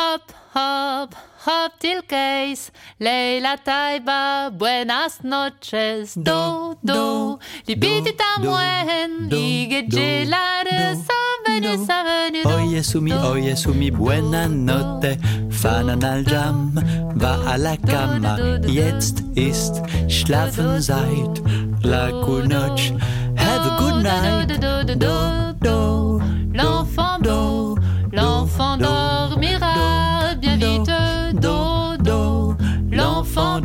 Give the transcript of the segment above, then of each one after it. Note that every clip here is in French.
Hop, hop, hop tilkeis, Leila Taiba, buenas noches. Do, do, lipitita muen, igegelare, savenu. Oye sumi, buena notte, fahren al Jam, va a la cama, jetzt ist Schlafenzeit, la Kunoch, have a good night, do, do, L'enfant dormira bien vite, do, do. L'enfant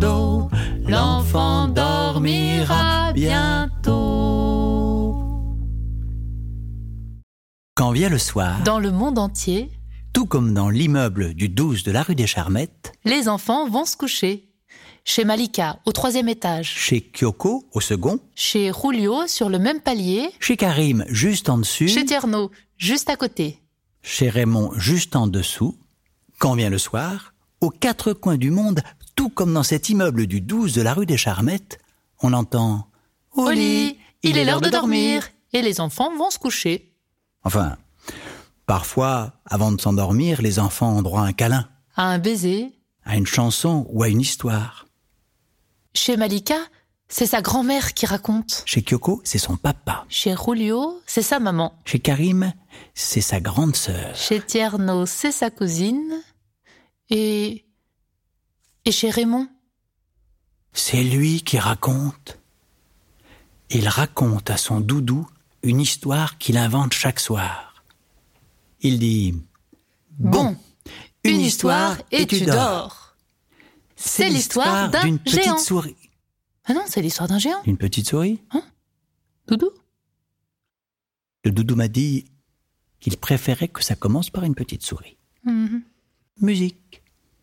dormira bientôt. Quand vient le soir, Dans le monde entier, tout comme dans l'immeuble du 12 de la rue des Charmettes, les enfants vont se coucher. Chez Malika, au 3e étage. chez Kyoko, au second, Chez Julio, sur le même palier. chez Karim, juste en dessus, Chez Tierno, juste à côté. chez Raymond, juste en dessous. Quand vient le soir, aux 4 coins du monde, tout comme dans cet immeuble du 12 de la rue des Charmettes, on entend « Au lit, il est l'heure de dormir. Et les enfants vont se coucher. Enfin, parfois, avant de s'endormir, les enfants ont droit à un câlin, À un baiser. à une chanson ou à une histoire. Chez Malika, c'est sa grand-mère qui raconte. Chez Kyoko, c'est son papa. Chez Julio, c'est sa maman. Chez Karim, c'est sa grande sœur. Chez Tierno, c'est sa cousine. Et chez Raymond, C'est lui qui raconte. Il raconte à son doudou une histoire qu'il invente chaque soir. Il dit « Bon, une histoire et tu dors. C'est l'histoire d'un d'une géant. petite souris. » Ah non, c'est l'histoire d'un géant. Une petite souris? Doudou. Le doudou m'a dit qu'il préférait que ça commence par une petite souris. Mhm. Musique.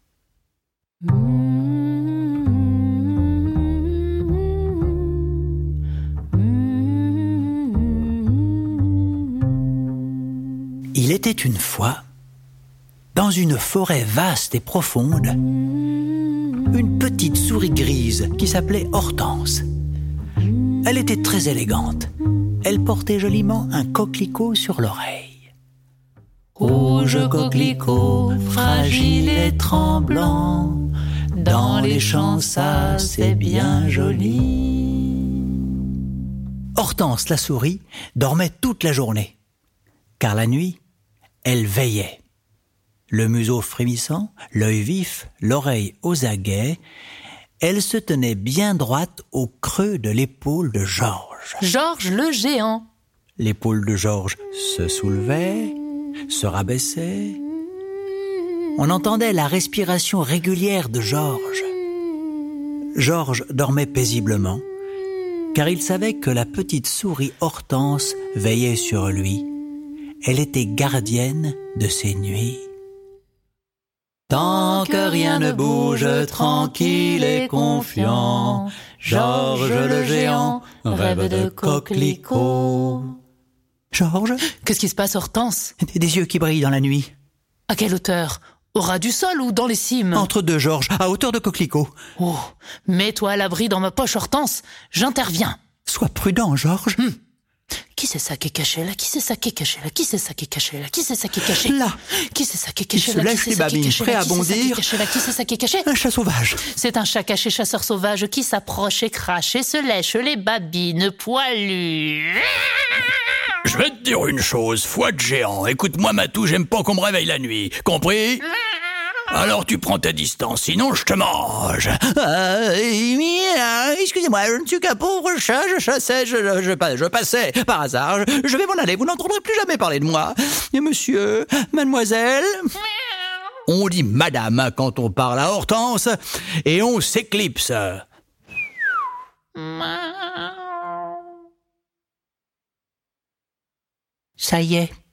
Il était une fois, dans une forêt vaste et profonde, une petite souris grise qui s'appelait Hortense. Elle était très élégante. Elle portait joliment un coquelicot sur l'oreille. Rouge coquelicot, fragile et tremblant, dans les champs ça c'est bien joli. Hortense, la souris, dormait toute la journée, car la nuit, elle veillait. Le museau frémissant, l'œil vif, l'oreille aux aguets, elle se tenait bien droite au creux de l'épaule de Georges. Georges le géant. L'épaule de Georges se soulevait, se rabaissait. On entendait la respiration régulière de Georges. Georges dormait paisiblement, car il savait que la petite souris Hortense veillait sur lui. Elle était gardienne de ses nuits. Tant que rien ne bouge, tranquille et confiant, Georges le géant rêve de coquelicots. Georges, Qu'est-ce qui se passe, Hortense? des yeux qui brillent dans la nuit. À quelle hauteur? Au ras du sol ou dans les cimes? Entre deux, Georges, à hauteur de coquelicot. Oh, mets-toi à l'abri dans ma poche, Hortense. J'interviens. Sois prudent, Georges. Qui c'est ça qui est caché là? Qui c'est ça qui est caché là? Qui c'est ça qui est caché là? Qui c'est ça qui est caché Là, Qui c'est ça qui est caché se là? lèche Qui c'est les ça qui est babines, caché prêt là? à Qui c'est ça qui est bondir. caché là? Qui c'est ça qui est caché? un chat sauvage. C'est un chat caché chasseur sauvage qui s'approche et crache et se lèche les babines poilues. Je vais te dire une chose, foi de géant. Écoute-moi, Matou, j'aime pas qu'on me réveille la nuit. Compris? Alors tu prends ta distance, sinon je te mange. Excusez-moi, je ne suis qu'un pauvre chat, je chassais, je passais par hasard. Je vais m'en aller, vous n'entendrez plus jamais parler de moi. Et monsieur, mademoiselle... On dit madame quand on parle à Hortense, et on s'éclipse. Ça y est,